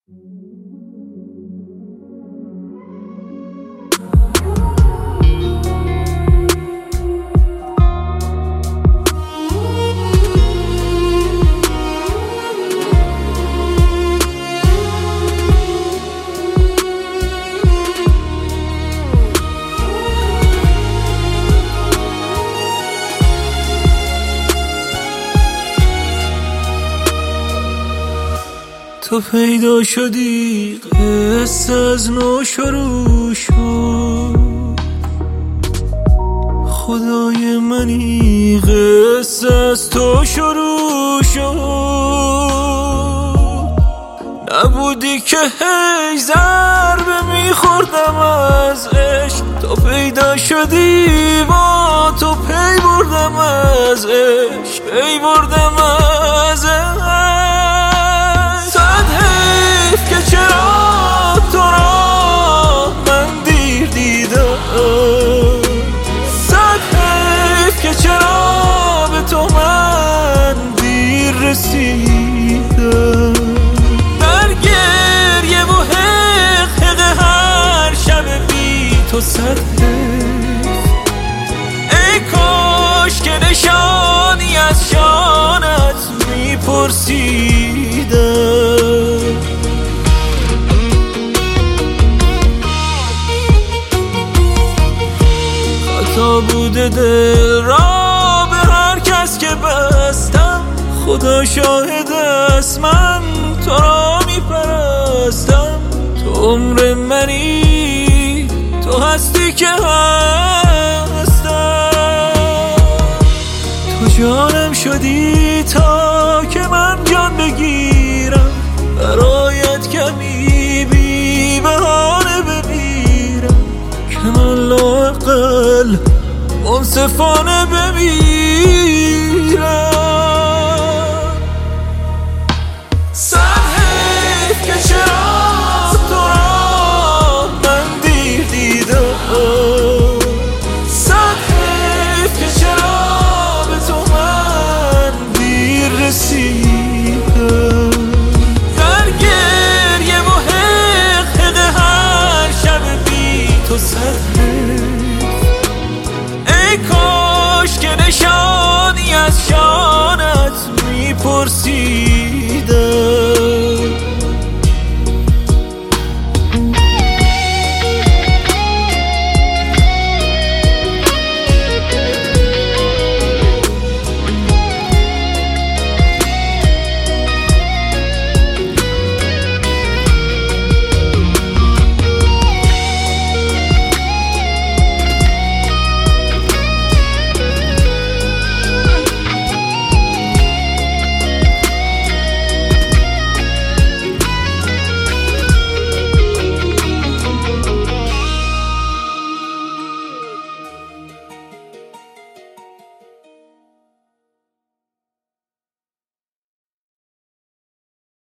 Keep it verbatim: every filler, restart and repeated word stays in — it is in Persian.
تو پیدا شدی قصه از نو شروع شد، خدای منی قصه از تو شروع شد. نبودی که هی ضربه میخوردم از عشق، تو پیدا شدی با تو پی بردم از عشق، پی بردم از عشق. رسیدم در گریه و حق حق هر شب بی تو صد ای کاش که نشانی از شانت میپرسیدم. خطا بوده دل را به هر کس که بستم، خدا شاهد است من تو را میپرستم. تو عمر منی، تو هستی که هستم، تو جانم شدی تا که من جان بگیرم، برایت کمی بی بهانه بمیرم، که من لااقل منصفانه بمیرم.